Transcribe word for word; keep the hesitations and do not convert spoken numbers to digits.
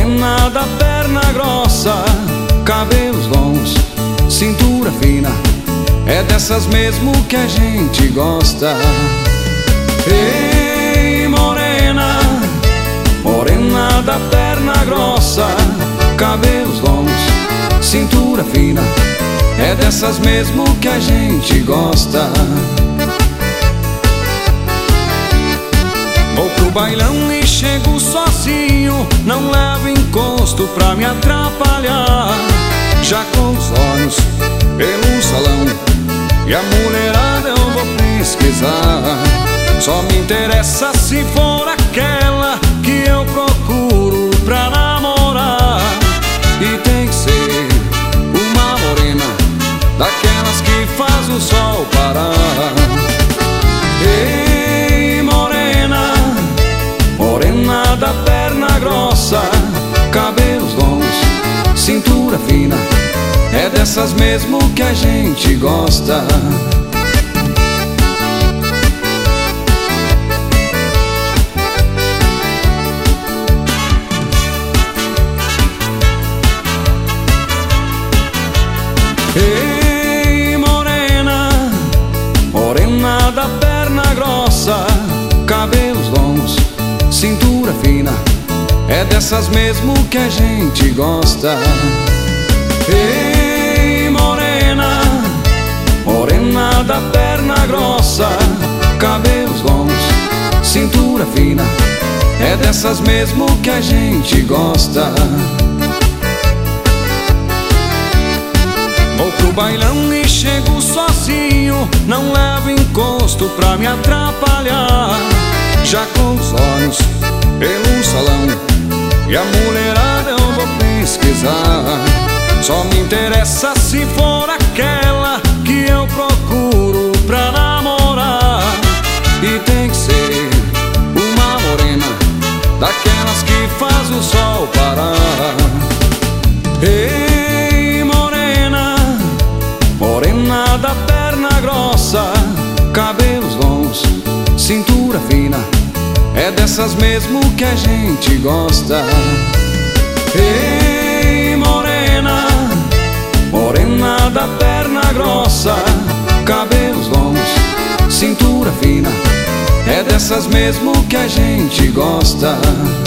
morena da perna grossa, cabelos longos, cintura fina, é dessas mesmo que a gente gosta. Ei, morena, morena da perna grossa, cabelos longos, cintura fina, é dessas mesmo que a gente gosta. Vou pro bailão e chego sozinho, não levo encosto pra me atrapalhar. Já com os olhos pelo salão e a mulherada eu vou pesquisar. Só me interessa se for aquela que eu procuro pra namorar. E tem que ser uma morena daquelas que faz o sol parar. Ei, morena, morena da perna grossa, cabelos longos, cintura fina, é dessas mesmo que a gente gosta. Ei, morena, morena da perna grossa, cabelos longos, cintura fina, é dessas mesmo que a gente gosta. Ei, morena, morena da perna grossa, cabelos longos, cintura fina, é dessas mesmo que a gente gosta. Vou pro bailão e chego sozinho, não levo encosto pra me atrapalhar. Já com os olhos pelo salão e a mulherada eu vou pesquisar. Só me interessa se for aquela que eu procuro pra namorar. E tem que ser uma morena daquelas que faz o sol parar. Ei, morena, morena da perna grossa, cabelos longos, cintura fina, é dessas mesmo que a gente gosta. Ei, morena, morena da perna grossa, cabelos longos, cintura fina, é dessas mesmo que a gente gosta.